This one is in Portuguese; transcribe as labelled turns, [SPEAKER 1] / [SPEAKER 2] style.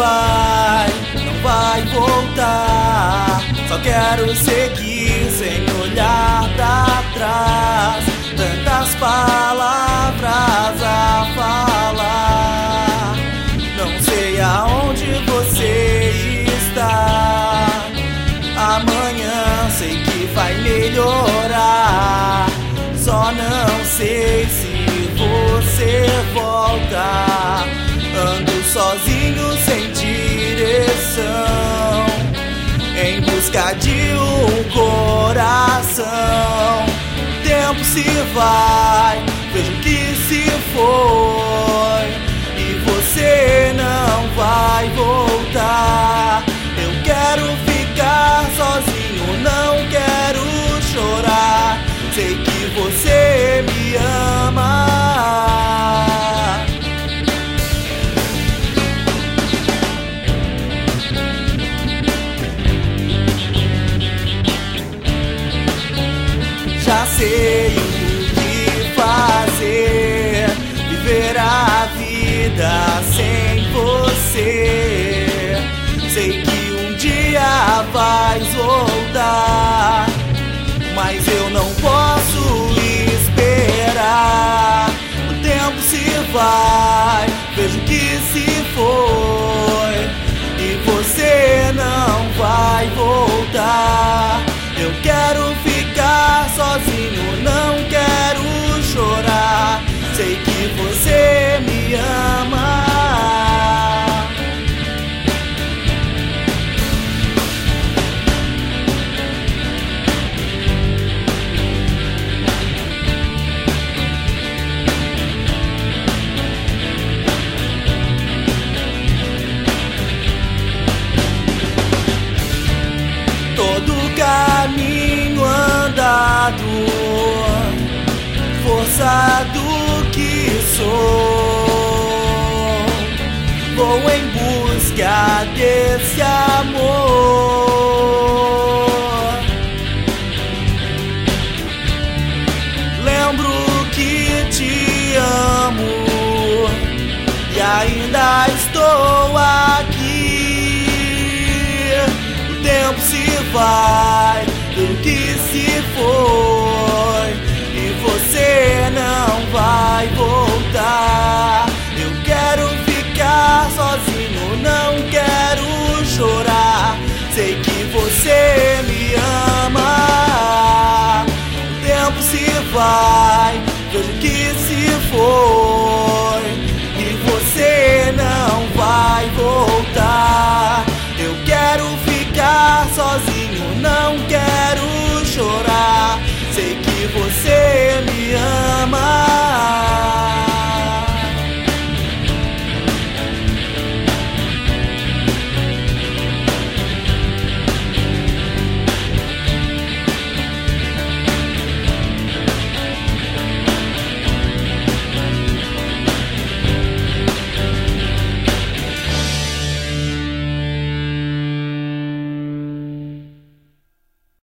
[SPEAKER 1] vai, não vai voltar. Só quero seguir sem olhar pra trás. Tantas palavras a falar. Não sei aonde você está. Amanhã sei que vai melhorar. Só não sei se você volta. Ando sozinho sem direção, em busca de um coração. O tempo se vai, vejo que se foi, e você não vai voltar. Eu quero ficar sozinho, não quero chorar. Sei que você me ama. Já sei o que fazer, viver a vida sem você. Sei que um dia vais voltar, mas eu não posso esperar. O tempo se vai, vejo que se foi, e você não vai voltar. Eu quero ficar sozinho, não quero chorar. Sei que você me ama. Todo caminho andado, força do que sou, vou em busca desse amor. Lembro que te amo e ainda estou aqui. O tempo se vai, do que se for.